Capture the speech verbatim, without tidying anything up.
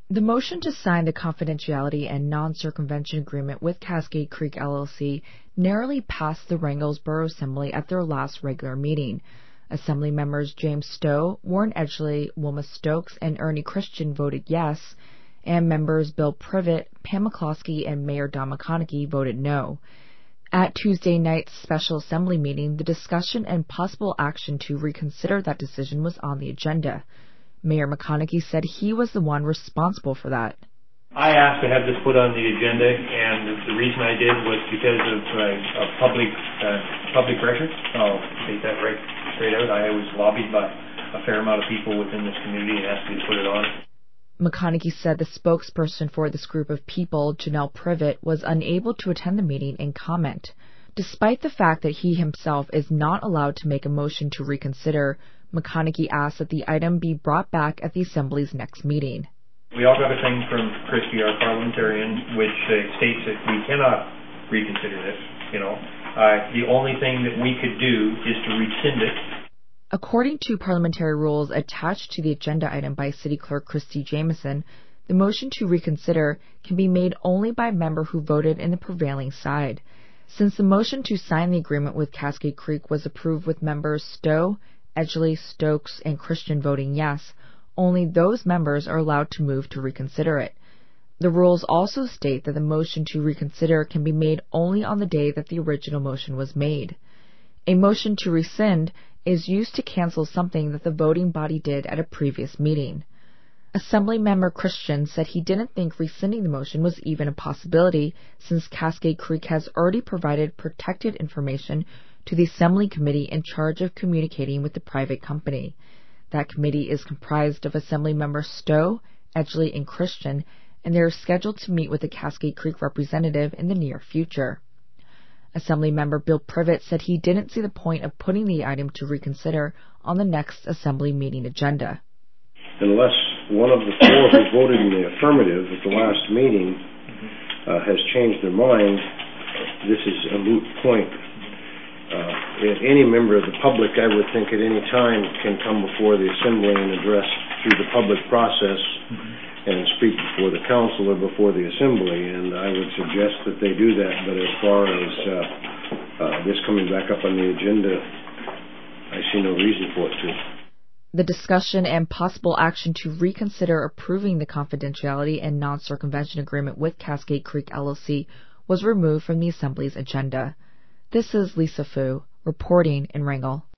The motion to sign the confidentiality and non-circumvention agreement with Cascade Creek L L C narrowly passed the Wrangell's Borough Assembly at their last regular meeting. Assembly members James Stowe, Warren Edgley, Wilma Stokes, and Ernie Christian voted yes, and members Bill Privet, Pam McCloskey, and Mayor Don McConaughey voted no. At Tuesday night's special assembly meeting, the discussion and possible action to reconsider that decision was on the agenda. Mayor McConaughey said he was the one responsible for that. I asked to have this put on the agenda, and the reason I did was because of, uh, of public uh, public pressure. I'll state that right straight out. I was lobbied by a fair amount of people within this community and asked me to put it on. McConaughey said the spokesperson for this group of people, Janelle Privet, was unable to attend the meeting and comment. Despite the fact that he himself is not allowed to make a motion to reconsider, McConaughey asked that the item be brought back at the Assembly's next meeting. We all got a thing from Christie, our parliamentarian, which uh, states that we cannot reconsider this. You know, uh, the only thing that we could do is to rescind it. According to parliamentary rules attached to the agenda item by City Clerk Christy Jamieson, the motion to reconsider can be made only by a member who voted in the prevailing side. Since the motion to sign the agreement with Cascade Creek was approved with members Stowe, Edgley, Stokes, and Christian voting yes, only those members are allowed to move to reconsider it. The rules also state that the motion to reconsider can be made only on the day that the original motion was made. A motion to rescind is used to cancel something that the voting body did at a previous meeting. Assemblymember Christian said he didn't think rescinding the motion was even a possibility since Cascade Creek has already provided protected information to the Assembly Committee in charge of communicating with the private company. That committee is comprised of Assemblymembers Stowe, Edgley, and Christian, and they are scheduled to meet with the Cascade Creek representative in the near future. Assemblymember Bill Privet said he didn't see the point of putting the item to reconsider on the next Assembly meeting agenda. Unless one of the four who voted in the affirmative at the last meeting uh, has changed their mind, this is a moot point. Uh, any member of the public, I would think, at any time can come before the Assembly and address through the public process mm-hmm. and speak before the council or before the Assembly, and I would suggest that they do that, but as far as uh, uh, this coming back up on the agenda, I see no reason for it to. The discussion and possible action to reconsider approving the confidentiality and non-circumvention agreement with Cascade Creek L L C was removed from the Assembly's agenda. This is Lisa Fu, reporting in Wrangell.